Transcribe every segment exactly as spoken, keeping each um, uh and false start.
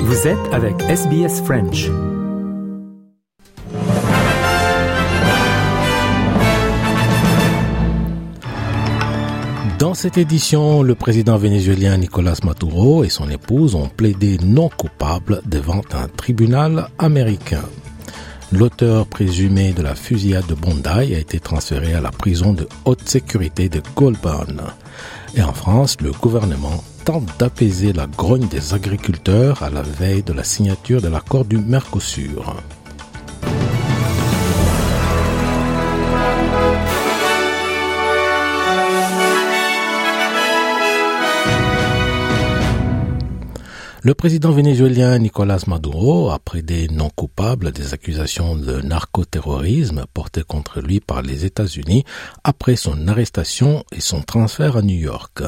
Vous êtes avec S B S French. Dans cette édition, le président vénézuélien Nicolás Maduro et son épouse ont plaidé non coupables devant un tribunal américain. L'auteur présumé de la fusillade de Bondi a été transféré à la prison de haute sécurité de Goulburn. Et en France, le gouvernement tente d'apaiser la grogne des agriculteurs à la veille de la signature de l'accord du Mercosur. Le président vénézuélien Nicolás Maduro a plaidé non coupable des accusations de narcoterrorisme portées contre lui par les États-Unis après son arrestation et son transfert à New York.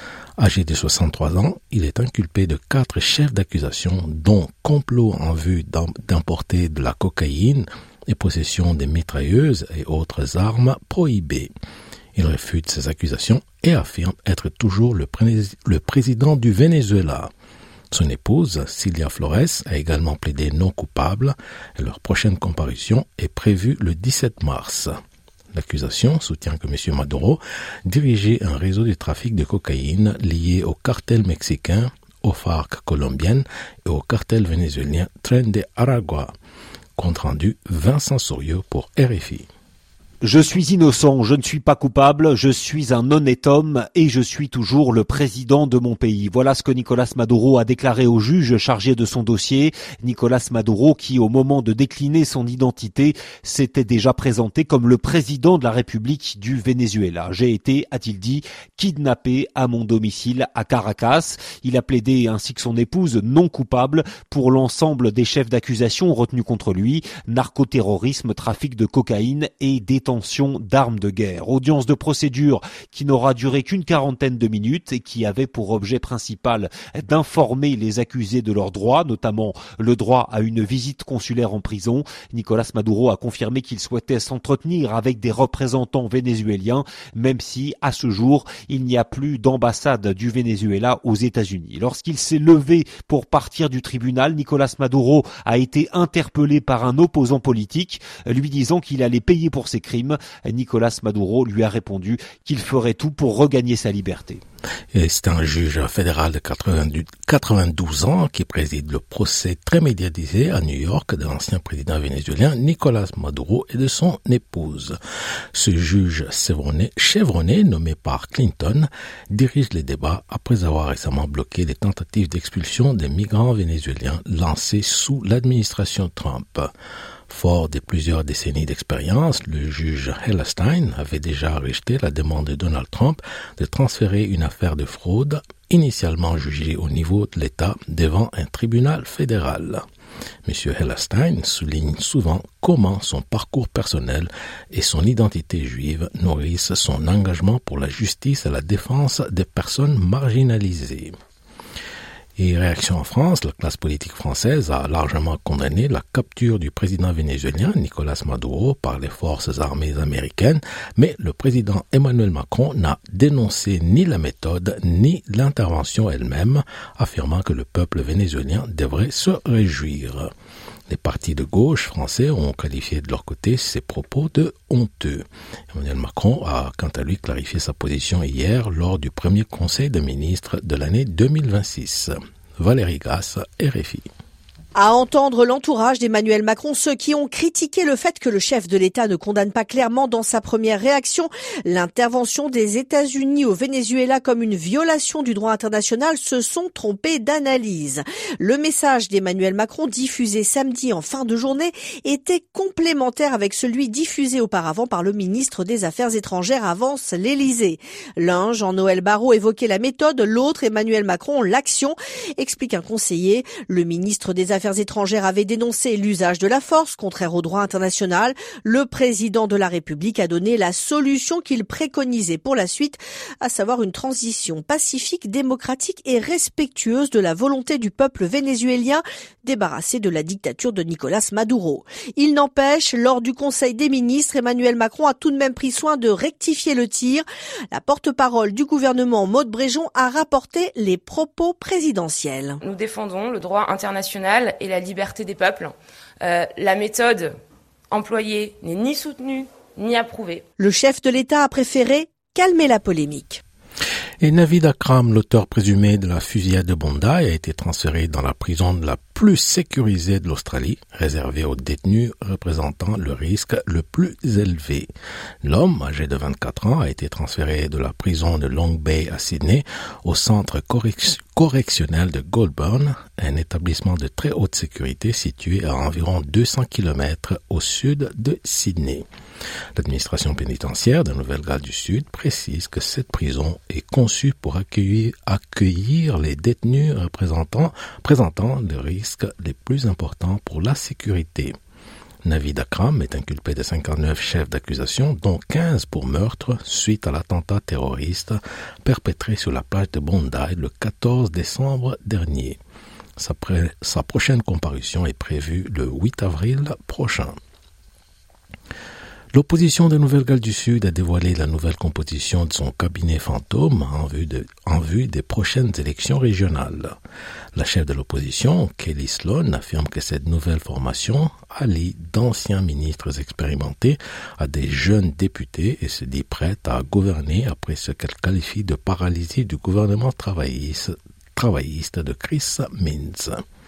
Âgé de soixante-trois ans, il est inculpé de quatre chefs d'accusation, dont complot en vue d'importer de la cocaïne et possession des mitrailleuses et autres armes prohibées. Il réfute ces accusations et affirme être toujours le, pré- le président du Venezuela. Son épouse, Cilia Flores, a également plaidé non coupable et leur prochaine comparution est prévue le dix-sept mars. L'accusation soutient que M. Maduro dirigeait un réseau de trafic de cocaïne lié au cartel mexicain, aux FARC colombiennes et au cartel vénézuélien Tren de Aragua. Compte rendu Vincent Souriau pour R F I. Je suis innocent, je ne suis pas coupable, je suis un honnête homme et je suis toujours le président de mon pays. Voilà ce que Nicolás Maduro a déclaré au juge chargé de son dossier. Nicolás Maduro qui, au moment de décliner son identité, s'était déjà présenté comme le président de la République du Venezuela. J'ai été, a-t-il dit, kidnappé à mon domicile à Caracas. Il a plaidé, ainsi que son épouse, non coupable pour l'ensemble des chefs d'accusation retenus contre lui, narcoterrorisme, trafic de cocaïne et détention d'armes de guerre. Audience de procédure qui n'aura duré qu'une quarantaine de minutes et qui avait pour objet principal d'informer les accusés de leurs droits, notamment le droit à une visite consulaire en prison. Nicolás Maduro a confirmé qu'il souhaitait s'entretenir avec des représentants vénézuéliens, même si, à ce jour, il n'y a plus d'ambassade du Venezuela aux États-Unis. Lorsqu'il s'est levé pour partir du tribunal, Nicolás Maduro a été interpellé par un opposant politique, lui disant qu'il allait payer pour ses crimes. Nicolás Maduro lui a répondu qu'il ferait tout pour regagner sa liberté. Et c'est un juge fédéral de quatre-vingt-douze ans qui préside le procès très médiatisé à New York de l'ancien président vénézuélien Nicolás Maduro et de son épouse. Ce juge chevronné, chevronné nommé par Clinton, dirige les débats après avoir récemment bloqué les tentatives d'expulsion des migrants vénézuéliens lancées sous l'administration Trump. Fort de plusieurs décennies d'expérience, le juge Hellerstein avait déjà rejeté la demande de Donald Trump de transférer une affaire de fraude initialement jugée au niveau de l'État devant un tribunal fédéral. M. Hellerstein souligne souvent comment son parcours personnel et son identité juive nourrissent son engagement pour la justice et la défense des personnes marginalisées. Et réaction en France, la classe politique française a largement condamné la capture du président vénézuélien Nicolás Maduro par les forces armées américaines, mais le président Emmanuel Macron n'a dénoncé ni la méthode ni l'intervention elle-même, affirmant que le peuple vénézuélien devrait se réjouir. Les partis de gauche français ont qualifié de leur côté ces propos de honteux. Emmanuel Macron a quant à lui clarifié sa position hier lors du premier conseil des ministres de l'année deux mille vingt-six. Valérie Grasse, R F I. À entendre l'entourage d'Emmanuel Macron, ceux qui ont critiqué le fait que le chef de l'État ne condamne pas clairement dans sa première réaction l'intervention des États-Unis au Venezuela comme une violation du droit international se sont trompés d'analyse. Le message d'Emmanuel Macron diffusé samedi en fin de journée était complémentaire avec celui diffusé auparavant par le ministre des Affaires étrangères, avance l'Élysée. L'un, Jean-Noël Barrot, évoquait la méthode, l'autre, Emmanuel Macron, l'action, explique un conseiller. Le ministre des Affaires Affaires étrangères avait dénoncé l'usage de la force, contraire au droit international. Le président de la République a donné la solution qu'il préconisait pour la suite, à savoir une transition pacifique, démocratique et respectueuse de la volonté du peuple vénézuélien, débarrassé de la dictature de Nicolás Maduro. Il n'empêche, lors du Conseil des ministres, Emmanuel Macron a tout de même pris soin de rectifier le tir. La porte-parole du gouvernement, Maude Bréjon, a rapporté les propos présidentiels. Nous défendons le droit international et la liberté des peuples. Euh, la méthode employée n'est ni soutenue ni approuvée. Le chef de l'État a préféré calmer la polémique. Et Navid Akram, l'auteur présumé de la fusillade de Bondi, a été transféré dans la prison la plus sécurisée de l'Australie, réservée aux détenus représentant le risque le plus élevé. L'homme, âgé de vingt-quatre ans, a été transféré de la prison de Long Bay à Sydney au centre correc- correctionnel de Goulburn, un établissement de très haute sécurité situé à environ deux cents kilomètres au sud de Sydney. L'administration pénitentiaire de Nouvelle-Galles du Sud précise que cette prison est conçue pour accueillir, accueillir les détenus représentant, présentant les risques les plus importants pour la sécurité. Navid Akram est inculpé de cinquante-neuf chefs d'accusation, dont quinze pour meurtre suite à l'attentat terroriste perpétré sur la plage de Bondi le quatorze décembre dernier. Sa, pré- sa prochaine comparution est prévue le huit avril prochain. L'opposition de Nouvelle-Galles du Sud a dévoilé la nouvelle composition de son cabinet fantôme en vue, de, en vue des prochaines élections régionales. La chef de l'opposition, Kelly Sloan, affirme que cette nouvelle formation allie d'anciens ministres expérimentés à des jeunes députés et se dit prête à gouverner après ce qu'elle qualifie de paralysie du gouvernement travailliste, travailliste de Chris Minns.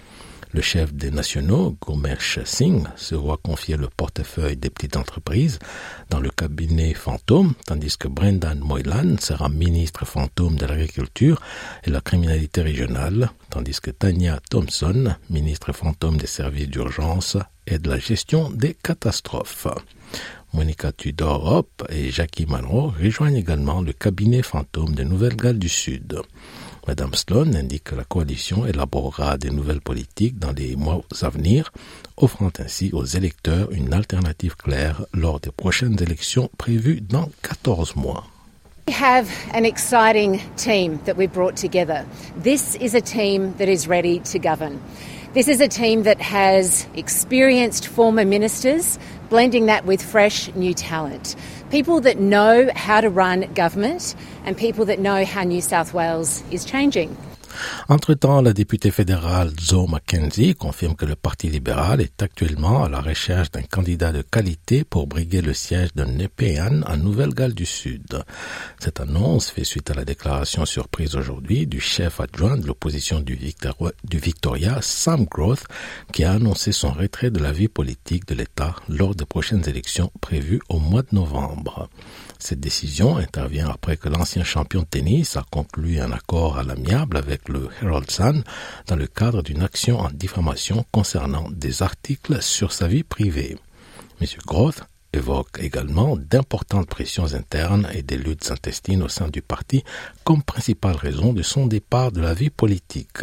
Le chef des nationaux, Gurmesh Singh, se voit confier le portefeuille des petites entreprises dans le cabinet fantôme, tandis que Brendan Moylan sera ministre fantôme de l'agriculture et la criminalité régionale, tandis que Tanya Thompson, ministre fantôme des services d'urgence et de la gestion des catastrophes. Monica Tudor-Hope et Jackie Monroe rejoignent également le cabinet fantôme de Nouvelle-Galles du Sud. Madame Sloan indique que la coalition élaborera des nouvelles politiques dans les mois à venir, offrant ainsi aux électeurs une alternative claire lors des prochaines élections prévues dans quatorze mois. We have an exciting team that we brought together. This is a team that is ready to govern. This is a team that has experienced former ministers, blending that with fresh new talent. People that know how to run government and people that know how New South Wales is changing. Entre-temps, la députée fédérale Zoe McKenzie confirme que le Parti libéral est actuellement à la recherche d'un candidat de qualité pour briguer le siège de Nepean en Nouvelle-Galles du Sud. Cette annonce fait suite à la déclaration surprise aujourd'hui du chef adjoint de l'opposition du, Victor- du Victoria, Sam Groth, qui a annoncé son retrait de la vie politique de l'État lors des prochaines élections prévues au mois de novembre. Cette décision intervient après que l'ancien champion de tennis a conclu un accord à l'amiable avec le Herald Sun dans le cadre d'une action en diffamation concernant des articles sur sa vie privée. M. Groth évoque également d'importantes pressions internes et des luttes intestines au sein du parti comme principale raison de son départ de la vie politique.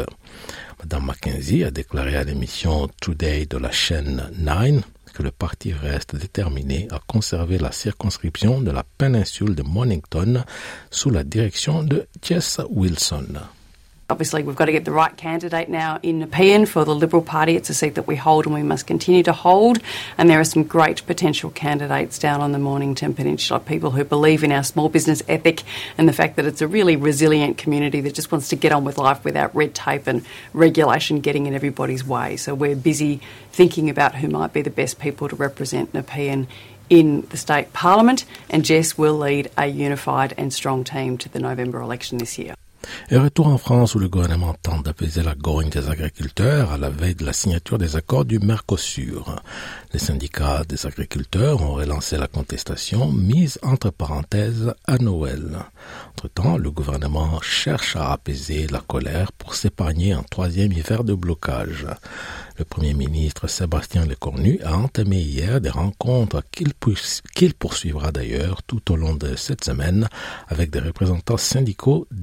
Mme McKenzie a déclaré à l'émission Today de la chaîne Nine que le parti reste déterminé à conserver la circonscription de la péninsule de Mornington sous la direction de Jess Wilson. Obviously, we've got to get the right candidate now in Nepean for the Liberal Party. It's a seat that we hold and we must continue to hold. And there are some great potential candidates down on the Mornington Peninsula, people who believe in our small business ethic and the fact that it's a really resilient community that just wants to get on with life without red tape and regulation getting in everybody's way. So we're busy thinking about who might be the best people to represent Nepean in the state parliament. And Jess will lead a unified and strong team to the November election this year. Et retour en France où le gouvernement tente d'apaiser la grogne des agriculteurs à la veille de la signature des accords du Mercosur. Les syndicats des agriculteurs ont relancé la contestation mise entre parenthèses à Noël. Entre-temps, le gouvernement cherche à apaiser la colère pour s'épargner un troisième hiver de blocage. Le Premier ministre Sébastien Lecornu a entamé hier des rencontres qu'il, qu'il poursuivra d'ailleurs tout au long de cette semaine avec des représentants syndicaux des agriculteurs.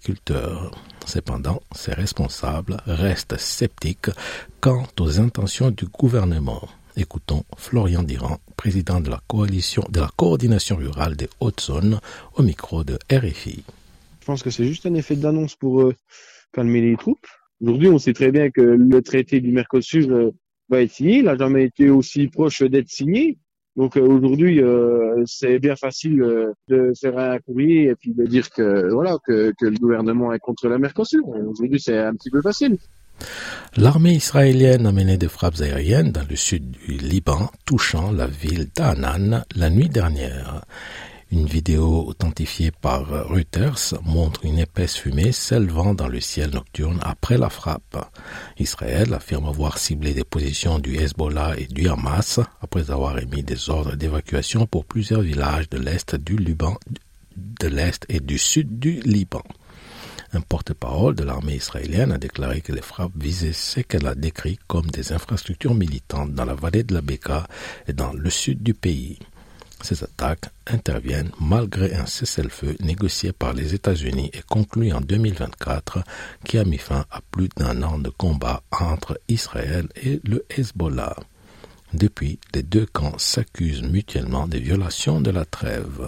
agriculteurs. Cependant, ces responsables restent sceptiques quant aux intentions du gouvernement. Écoutons Florian Diran, président de la coalition de la coordination rurale des Hautes-Zones, au micro de R F I. Je pense que c'est juste un effet d'annonce pour euh, calmer les troupes. Aujourd'hui, on sait très bien que le traité du Mercosur euh, va être signé. Il n'a jamais été aussi proche d'être signé. Donc euh, aujourd'hui, euh, c'est bien facile euh, de faire un courrier et puis de dire que voilà que, que le gouvernement est contre la Mercosur. Aujourd'hui, c'est un petit peu facile. L'armée israélienne a mené des frappes aériennes dans le sud du Liban, touchant la ville d'Anan la nuit dernière. Une vidéo authentifiée par Reuters montre une épaisse fumée s'élevant dans le ciel nocturne après la frappe. Israël affirme avoir ciblé des positions du Hezbollah et du Hamas après avoir émis des ordres d'évacuation pour plusieurs villages de l'est du Liban, de l'est et du sud du Liban. Un porte-parole de l'armée israélienne a déclaré que les frappes visaient ce qu'elle a décrit comme des infrastructures militantes dans la vallée de la Bekaa et dans le sud du pays. Ces attaques interviennent malgré un cessez-le-feu négocié par les États-Unis et conclu en deux mille vingt-quatre qui a mis fin à plus d'un an de combat entre Israël et le Hezbollah. Depuis, les deux camps s'accusent mutuellement des violations de la trêve.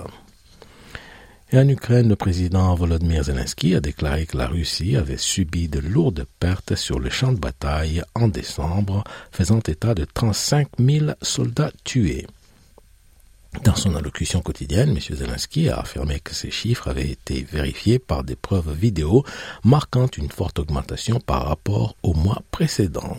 Et en Ukraine, le président Volodymyr Zelensky a déclaré que la Russie avait subi de lourdes pertes sur le champ de bataille en décembre, faisant état de trente-cinq mille soldats tués. Dans son allocution quotidienne, M. Zelensky a affirmé que ces chiffres avaient été vérifiés par des preuves vidéo marquant une forte augmentation par rapport au mois précédent.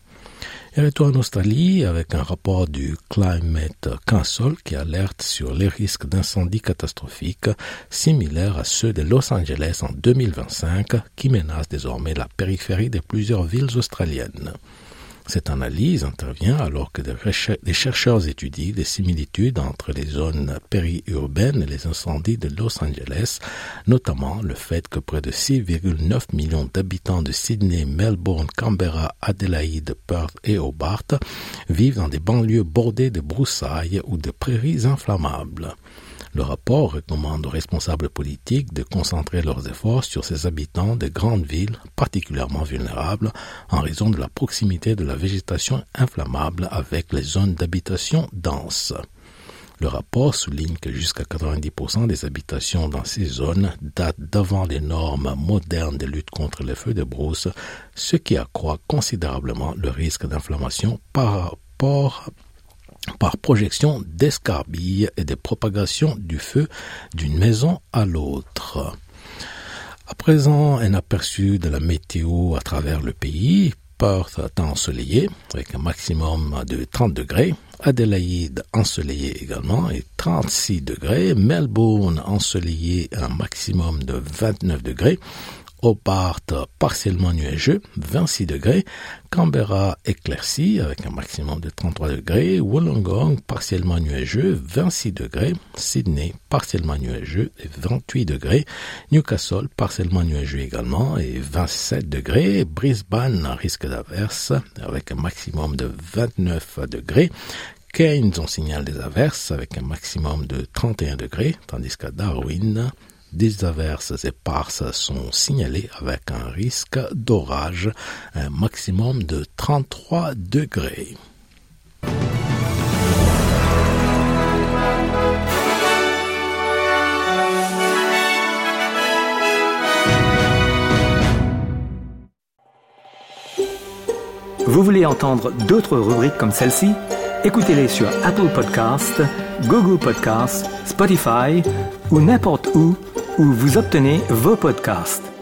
Et retour en Australie avec un rapport du Climate Council qui alerte sur les risques d'incendies catastrophiques similaires à ceux de Los Angeles en deux mille vingt-cinq qui menacent désormais la périphérie de plusieurs villes australiennes. Cette analyse intervient alors que des chercheurs étudient des similitudes entre les zones périurbaines et les incendies de Los Angeles, notamment le fait que près de six virgule neuf millions d'habitants de Sydney, Melbourne, Canberra, Adélaïde, Perth et Hobart vivent dans des banlieues bordées de broussailles ou de prairies inflammables. Le rapport recommande aux responsables politiques de concentrer leurs efforts sur ces habitants des grandes villes particulièrement vulnérables en raison de la proximité de la végétation inflammable avec les zones d'habitation denses. Le rapport souligne que jusqu'à quatre-vingt-dix pour cent des habitations dans ces zones datent d'avant les normes modernes de lutte contre les feux de brousse, ce qui accroît considérablement le risque d'inflammation par rapport par projection d'escarbilles et de propagation du feu d'une maison à l'autre. À présent, un aperçu de la météo à travers le pays. Perth est ensoleillé avec un maximum de trente degrés. Adélaïde ensoleillé également et trente-six degrés. Melbourne ensoleillé un maximum de vingt-neuf degrés. Hobart partiellement nuageux, vingt-six degrés. Canberra éclairci avec un maximum de trente-trois degrés. Wollongong partiellement nuageux, vingt-six degrés. Sydney partiellement nuageux et vingt-huit degrés. Newcastle partiellement nuageux également et vingt-sept degrés. Brisbane risque d'averse avec un maximum de vingt-neuf degrés. Cairns on signale des averses avec un maximum de trente et un degrés, tandis qu'à Darwin, des averses éparses sont signalées avec un risque d'orage, un maximum de trente-trois degrés. Vous voulez entendre d'autres rubriques comme celle-ci? Écoutez-les sur Apple Podcasts, Google Podcasts, Spotify ou n'importe où où vous obtenez vos podcasts.